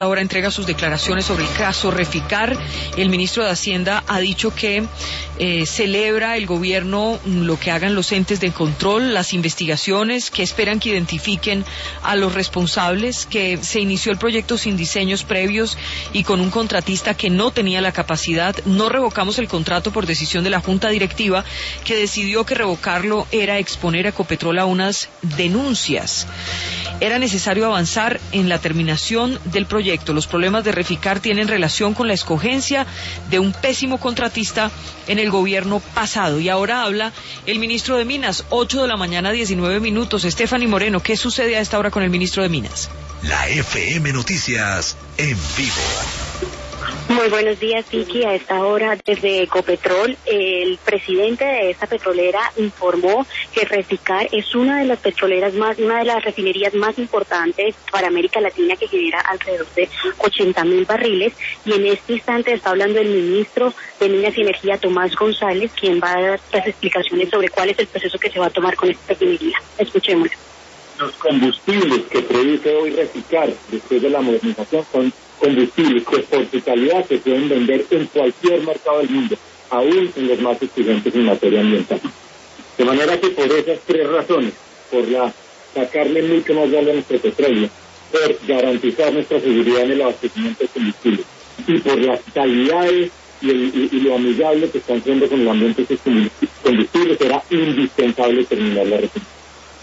Ahora entrega sus declaraciones sobre el caso Reficar. El ministro de Hacienda ha dicho que celebra el gobierno lo que hagan los entes de control, las investigaciones, que esperan que identifiquen a los responsables, que se inició el proyecto sin diseños previos y con un contratista que no tenía la capacidad. No revocamos el contrato por decisión de la Junta Directiva, que decidió que revocarlo era exponer a Ecopetrol a unas denuncias. Era necesario avanzar en la terminación del proyecto. Los problemas de Reficar tienen relación con la escogencia de un pésimo contratista en el gobierno pasado. Y ahora habla el ministro de Minas, 8:19 a.m. Stephanie Moreno, ¿qué sucede a esta hora con el ministro de Minas? La FM Noticias en vivo. Muy buenos días, Vicky. A esta hora, desde Ecopetrol, el presidente de esta petrolera informó que Reficar es una de las refinerías más importantes para América Latina, que genera alrededor de 80.000 barriles. Y en este instante está hablando el ministro de Minas y Energía, Tomás González, quien va a dar las explicaciones sobre cuál es el proceso que se va a tomar con esta refinería. Escuchémoslo. Los combustibles que produce hoy Reficar después de la modernización son combustibles que por su calidad se pueden vender en cualquier mercado del mundo, aún en los más exigentes en materia ambiental. De manera que por esas tres razones, por sacarle mucho más valor a nuestro petróleo, por garantizar nuestra seguridad en el abastecimiento de combustibles y por las calidades y lo amigable que están siendo con el ambiente de estos combustibles, era indispensable terminar la refinería.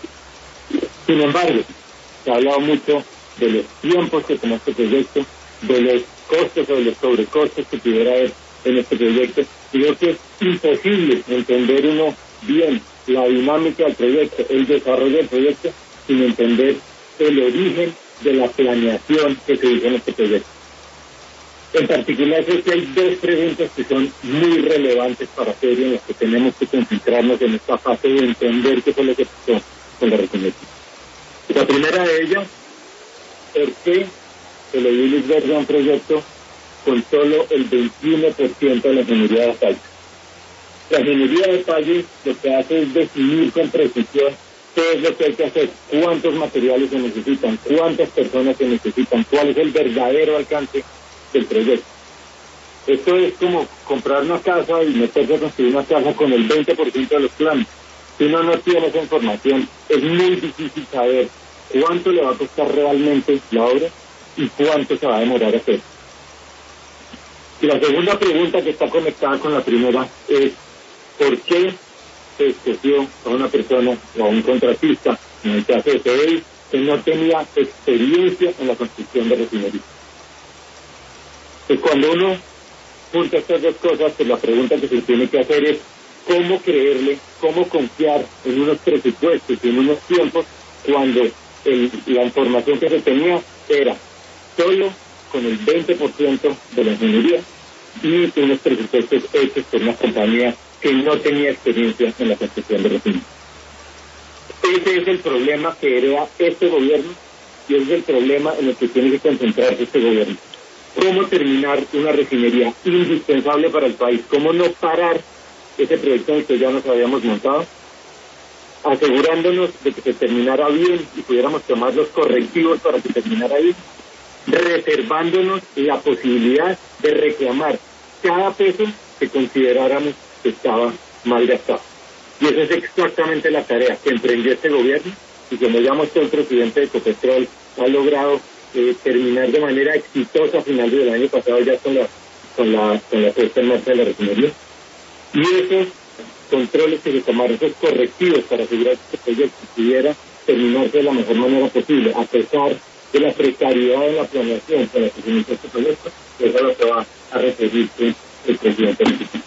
Sin embargo, se ha hablado mucho de los tiempos que toma este proyecto, de los costos o de los sobrecostos que pudiera haber en este proyecto. Creo que es imposible entender uno bien la dinámica del proyecto, el desarrollo del proyecto, sin entender el origen de la planeación que se hizo en este proyecto. En particular, creo que hay dos preguntas que son muy relevantes para hacer y en las que tenemos que concentrarnos en esta fase de entender qué fue lo que pasó con la refinería. La primera de ellas, ¿por qué se le dio luz verde a un proyecto con solo el 21% de la ingeniería de detalle? La ingeniería de detalle lo que hace es definir con precisión qué es lo que hay que hacer, cuántos materiales se necesitan, cuántas personas se necesitan, cuál es el verdadero alcance del proyecto. Esto es como comprar una casa y meterse a construir una casa con el 20% de los planos. Si uno no tiene esa información, es muy difícil saber cuánto le va a costar realmente la obra y cuánto se va a demorar a hacer. Y la segunda pregunta que está conectada con la primera es ¿por qué se escogió a una persona o a un contratista, en el caso de CDI, que no tenía experiencia en la construcción de refinerías? Pues cuando uno junta estas dos cosas, pues la pregunta que se tiene que hacer es ¿cómo creerle, cómo confiar en unos presupuestos y en unos tiempos cuando la información que se tenía era solo con el 20% de la ingeniería y unos presupuestos hechos por una compañía que no tenía experiencia en la construcción de refinerías? Ese es el problema que hereda este gobierno y ese es el problema en el que tiene que concentrarse este gobierno. ¿Cómo terminar una refinería indispensable para el país? ¿Cómo no parar ese proyecto en el que ya nos habíamos montado, asegurándonos de que se terminara bien y pudiéramos tomar los correctivos para que terminara bien, reservándonos la posibilidad de reclamar cada peso que consideráramos que estaba mal gastado? Y esa es exactamente la tarea que emprendió este gobierno y como ya mostró el presidente de Ecopetrol, ha logrado terminar de manera exitosa a finales del año pasado ya con la puesta en marcha de la refinería. Y esos controles que se tomaron, esos correctivos para asegurar que este proyecto pudiera terminarse de la mejor manera posible, a pesar de la precariedad de la planeación con la que se inició este proyecto, eso es lo que va a referirse el presidente mexicano.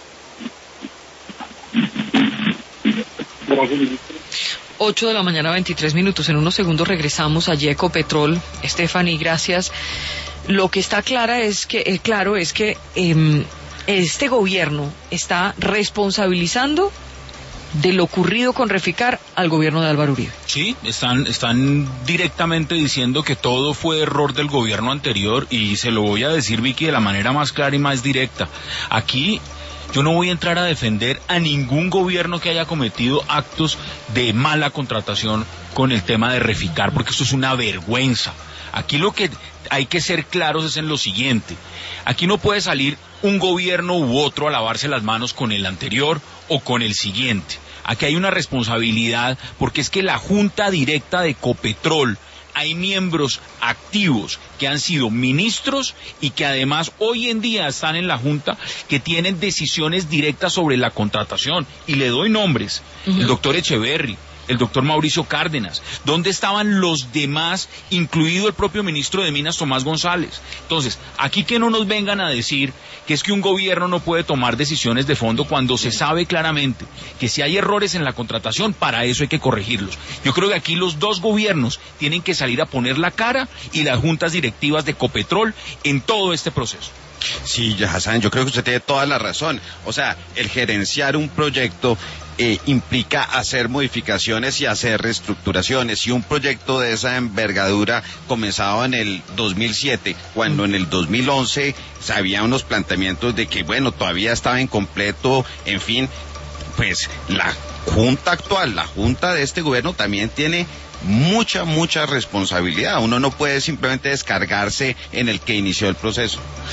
8:23 a.m. En unos segundos regresamos allí a Ecopetrol. Stephanie, gracias. Lo que está claro es que este gobierno está responsabilizando de lo ocurrido con Reficar al gobierno de Álvaro Uribe. Sí, están directamente diciendo que todo fue error del gobierno anterior y se lo voy a decir, Vicky, de la manera más clara y más directa. Aquí yo no voy a entrar a defender a ningún gobierno que haya cometido actos de mala contratación con el tema de Reficar, porque esto es una vergüenza. Aquí lo que hay que ser claros es en lo siguiente. Aquí no puede salir un gobierno u otro a lavarse las manos con el anterior o con el siguiente. Aquí hay una responsabilidad porque es que la junta directa de Ecopetrol, hay miembros activos que han sido ministros y que además hoy en día están en la junta, que tienen decisiones directas sobre la contratación. Y le doy nombres: el doctor Echeverry, el doctor Mauricio Cárdenas. ¿Dónde estaban los demás, incluido el propio ministro de Minas, Tomás González? Entonces, aquí que no nos vengan a decir que es que un gobierno no puede tomar decisiones de fondo cuando se sabe claramente que si hay errores en la contratación, para eso hay que corregirlos. Yo creo que aquí los dos gobiernos tienen que salir a poner la cara, y las juntas directivas de Ecopetrol, en todo este proceso. Sí, Hassan, yo creo que usted tiene toda la razón. O sea, el gerenciar un proyecto implica hacer modificaciones y hacer reestructuraciones, y un proyecto de esa envergadura comenzado en el 2007, cuando en el 2011 había unos planteamientos de que, bueno, todavía estaba incompleto, en fin, pues la junta actual, la junta de este gobierno también tiene mucha responsabilidad. Uno no puede simplemente descargarse en el que inició el proceso.